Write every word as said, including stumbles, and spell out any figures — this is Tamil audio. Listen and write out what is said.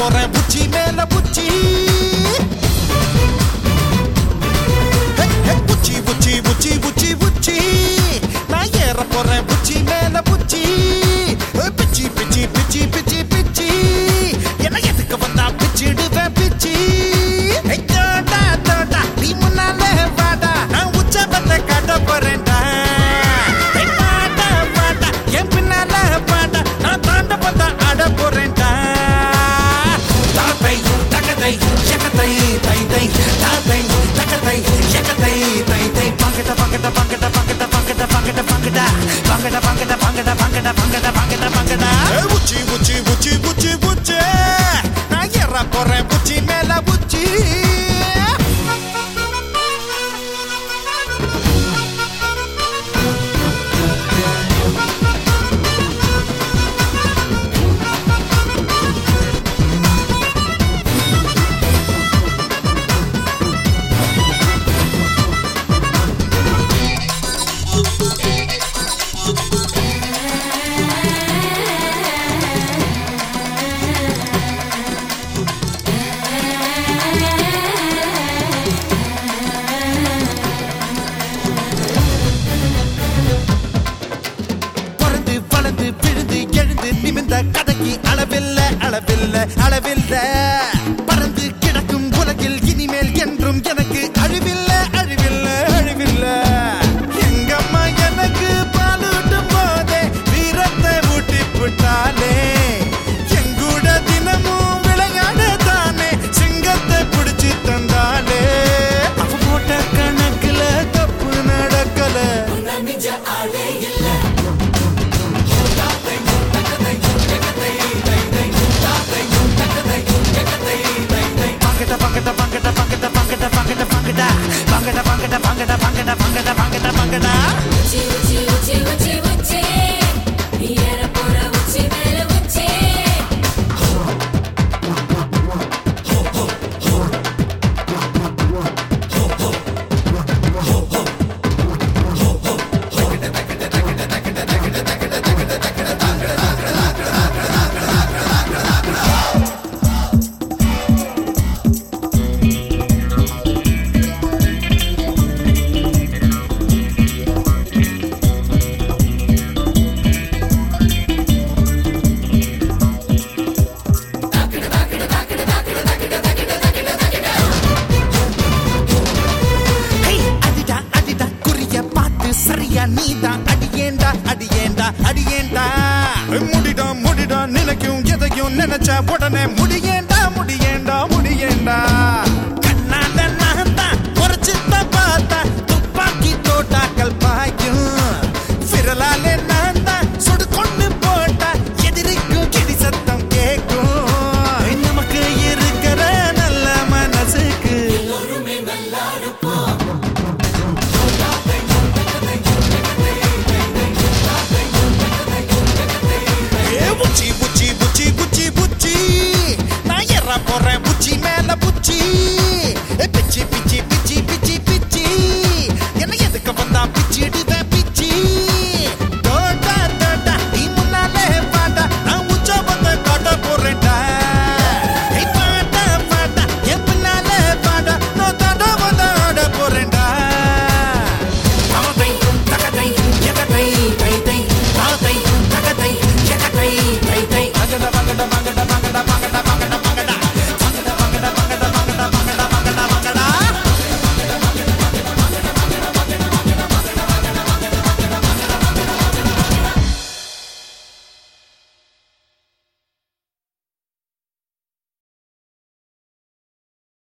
போறேன் புச்சி மேல புச்சி புச்சி புச்சி புச்சி புச்சி புச்சி நான் ஏற போறேன் புச்சி மேல புச்சி பிச்சி பிச்சி பிச்சி பிச்சி பிச்சி என்ன எதுக்கு வந்தா பிச்சிடுவேன் பிச்சி தோட்டா தோட்டா நீ முன்னாலே வாடா நான் உச்சபத்தை காட்ட போறேன்டா பாட்டா பாட்டா என் பின்னால பாட்டா நான் தாண்ட பார்த்தா ஆட போறேன்டா தாத்தை தகதை எகதை தை தை தாத்தை தகதை எகதை தை தை பங்கட பங்கட பங்கட பங்கட பங்கட பங்கட பங்கட பங்கட பங்கட பங்கட பங்கட பங்கட பங்கட பங்கட புச்சி புச்சி புச்சி புச்சி புச்சி நான் ஏற போறேன் புச்சி மேல புச்சி நிமிந்த கதைக்கு அளவில்ல அளவில்ல அளவில்ல பறந்து கிடக்கும் உலகில் இனிமேல் என்றும் எனக்கு அழிவில்ல அழிவில்ல அழிவில்ல எங்கம்மா எனக்கு பாலூட்டும் போதே வீரத்தை ஊட்டி விட்டாலே எங்கூட தினமும் விளையாட தானே சிங்கத்தை பிடிச்சு தந்தாலே அவ போட்ட கணக்குல தப்பு நடக்கல பங்கட பங்கட பங்கட பங்கட பங்கட பங்கட பங்கட பங்கட பங்கட பங்கட பங்கட பங்கட பங்கட உச்சி உச்சி உச்சி உச்சி உச்சி நீ ஏற போற உச்சி மேல உச்சி சரியா நீதான் அடியேண்டா அடியேண்டா அடியேண்டா முடிடா முடிடா நினைக்கும் எதையும் நினைச்சா உடனே முடியேண்டா முடியேண்டா முடியேண்டா கண்ணால நான் தான் ஒரு சித்த பார்த்தா துப்பாக்கி தோட்டாக்கள் பாயும் விரலாலே நான் தான் சுடு கொண்டு போட்டா எதிரிக்கும் கிடி சத்தம் கேட்கும் நமக்கு இருக்கிற நல்ல மனசுக்கு எல்லோருமே நல்லா இருப்போம் புச்சி புச்சி புச்சி புச்சி புச்சி நான் ஏற போறேன் புச்சி மேல புச்சி